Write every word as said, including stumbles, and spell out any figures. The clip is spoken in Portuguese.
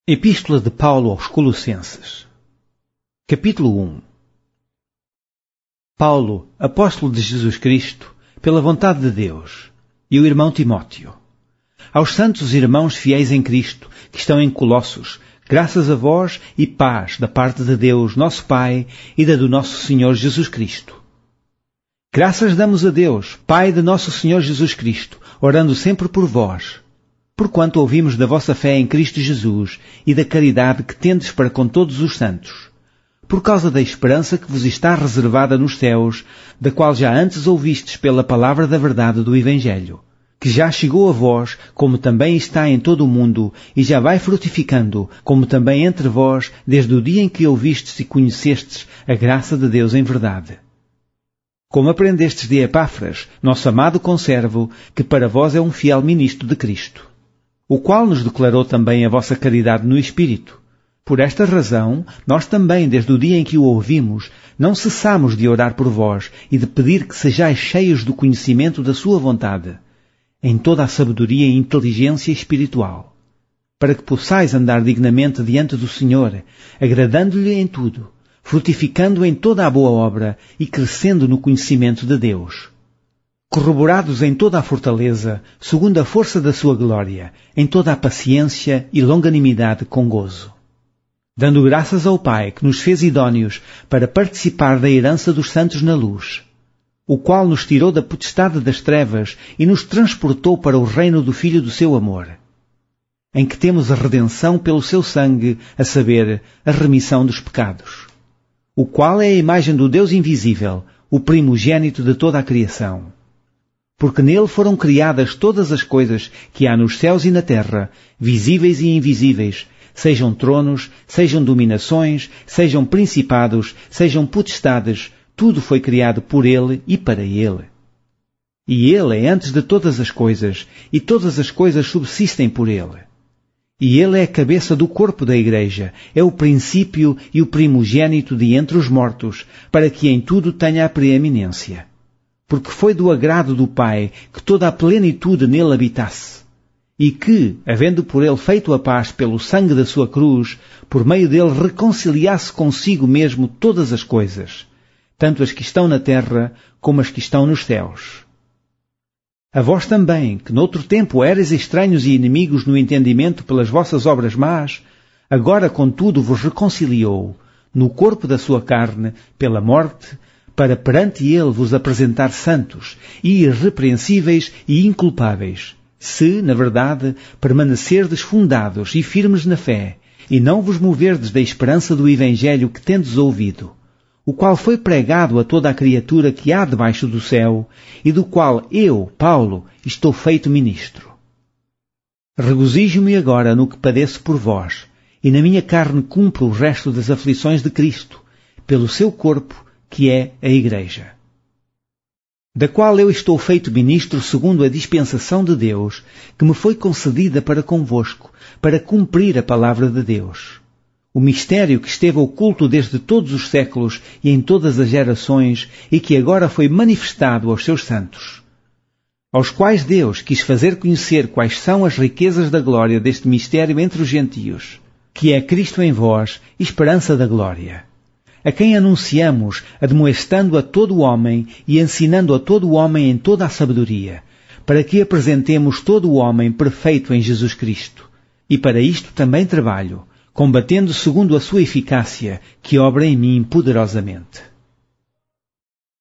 Epístola de Paulo aos Colossenses. Capítulo um. Paulo, apóstolo de Jesus Cristo, pela vontade de Deus, e o irmão Timóteo. Aos santos irmãos fiéis em Cristo, que estão em Colossos, graças a vós e paz da parte de Deus, nosso Pai, e da do nosso Senhor Jesus Cristo. Graças damos a Deus, Pai de nosso Senhor Jesus Cristo, orando sempre por vós, porquanto ouvimos da vossa fé em Cristo Jesus e da caridade que tendes para com todos os santos, por causa da esperança que vos está reservada nos céus, da qual já antes ouvistes pela palavra da verdade do Evangelho, que já chegou a vós, como também está em todo o mundo, e já vai frutificando, como também entre vós, desde o dia em que ouvistes e conhecestes a graça de Deus em verdade. Como aprendestes de Epáfras, nosso amado conservo, que para vós é um fiel ministro de Cristo, o qual nos declarou também a vossa caridade no Espírito. Por esta razão, nós também, desde o dia em que o ouvimos, não cessamos de orar por vós e de pedir que sejais cheios do conhecimento da sua vontade, em toda a sabedoria e inteligência espiritual, para que possais andar dignamente diante do Senhor, agradando-lhe em tudo, frutificando em toda a boa obra e crescendo no conhecimento de Deus, corroborados em toda a fortaleza, segundo a força da sua glória, em toda a paciência e longanimidade com gozo, dando graças ao Pai que nos fez idôneos para participar da herança dos santos na luz, o qual nos tirou da potestade das trevas e nos transportou para o reino do Filho do seu amor, em que temos a redenção pelo seu sangue, a saber, a remissão dos pecados, o qual é a imagem do Deus invisível, o primogênito de toda a criação. Porque nele foram criadas todas as coisas que há nos céus e na terra, visíveis e invisíveis, sejam tronos, sejam dominações, sejam principados, sejam potestades, tudo foi criado por ele e para ele. E ele é antes de todas as coisas, e todas as coisas subsistem por ele. E ele é a cabeça do corpo da Igreja, é o princípio e o primogênito de entre os mortos, para que em tudo tenha a preeminência. Porque foi do agrado do Pai que toda a plenitude nele habitasse, e que, havendo por ele feito a paz pelo sangue da sua cruz, por meio dele reconciliasse consigo mesmo todas as coisas, tanto as que estão na terra como as que estão nos céus. A vós também, que noutro tempo erais estranhos e inimigos no entendimento pelas vossas obras más, agora contudo vos reconciliou, no corpo da sua carne, pela morte, para perante ele vos apresentar santos, e irrepreensíveis e inculpáveis, se, na verdade, permanecerdes fundados e firmes na fé, e não vos moverdes da esperança do Evangelho que tendes ouvido, o qual foi pregado a toda a criatura que há debaixo do céu, e do qual eu, Paulo, estou feito ministro. Regozijo-me agora no que padeço por vós, e na minha carne cumpro o resto das aflições de Cristo, pelo seu corpo, que é a Igreja, da qual eu estou feito ministro segundo a dispensação de Deus, que me foi concedida para convosco, para cumprir a palavra de Deus, o mistério que esteve oculto desde todos os séculos e em todas as gerações, e que agora foi manifestado aos seus santos, aos quais Deus quis fazer conhecer quais são as riquezas da glória deste mistério entre os gentios, que é Cristo em vós, esperança da glória, a quem anunciamos, admoestando a todo o homem e ensinando a todo o homem em toda a sabedoria, para que apresentemos todo o homem perfeito em Jesus Cristo. E para isto também trabalho, combatendo segundo a sua eficácia, que obra em mim poderosamente.